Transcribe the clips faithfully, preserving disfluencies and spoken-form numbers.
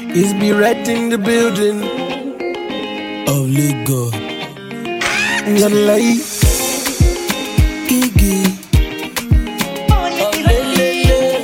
Is be red in the building of Lagos. Not like Iggy. Oh, le, le, le.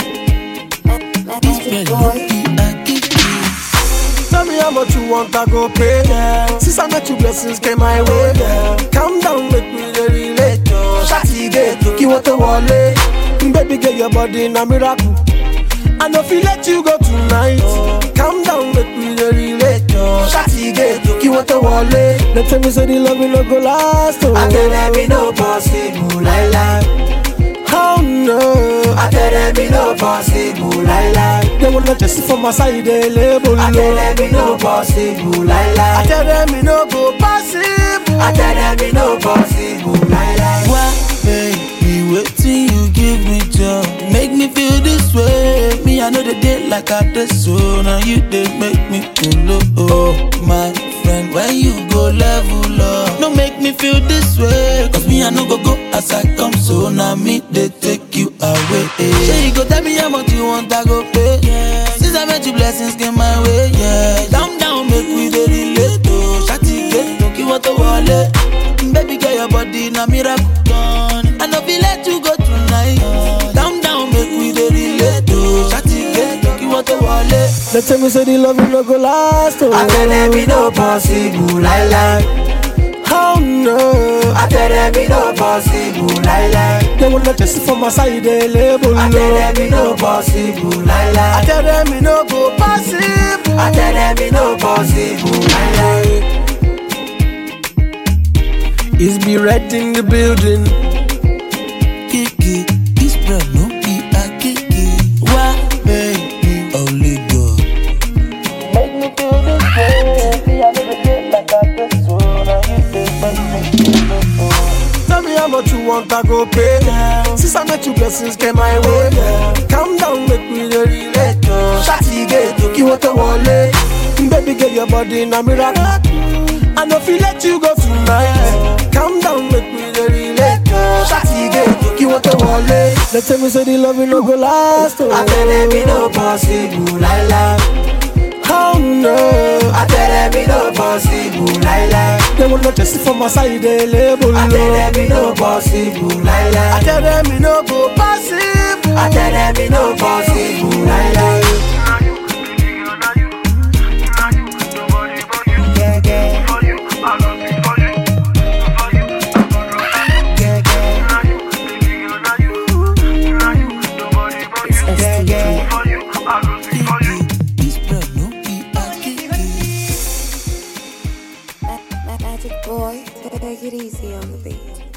This boy, I give you. Tell me how much you want, I go pay. Yeah. Since I met you, blessings came my way. Yeah. Calm down, make me relate. Shawty get to keep what the wallet. Baby, get your body in a miracle. I know if you let you go tonight. Oh. Calm down, make me relate. Oh. Shawty get to keep what the wallet. They tell me say the love will not go last. Oh. I tell them it no possible, lie lie. Oh no, I tell them it no possible, lie lie. They wanna just for my side, they label. I tell them it no possible, lie lie. I tell them it no go possible. I tell them it no possible, lie lie. Why, baby, wait till you give me joy. Make me feel this way. Me, I know the day like I did so. Now you did make me feel low. Oh, my friend, when you go level up, no make me feel this way. Cause me, I know go go as I come. So now me, they take you away. Say you go tell me how much you want, I go pay. Yeah. Since I met you, blessings came my way. Yeah, down, down, make we the relate. Oh, shawty get, don't give what the wallet. Baby, get your body in a miracle. I know we let you go tonight. Down, down, make we the relate. Oh, shawty get, don't give what the wallet. They tell me say the love will not go last. Oh. I tell them it no possible, lie lie. Oh no, I tell them it no possible, lie lie. They wanna just for my side, they label. I tell them it no possible, lie lie. I tell them it no go possible. I tell them it no possible, lie lie. Is be red in the building. Kiki, this bread no be a kiki. Why, baby, only go. Make me feel this way. See, I never did like I did so. Now you did make me feel this. Tell me how much you want, I go pay. Yeah. Since I met you, blessings came my way. Yeah. Calm down, make me relate. Shawty get to keep what the wallet. Baby, get your body in a miracle. I know if you let you go tonight. Calm down, make me relate. Shawty get to keep what the wallet. They tell me say the love will not go last. Oh. I tell them it no possible, lie lie. Oh no, I tell them it no possible, lie lie. They wanna just for my side, they label. I tell them it no possible, lie lie. I tell them it no go possible. I tell them it no possible, lie lie. Magic boy, take it easy on the beat.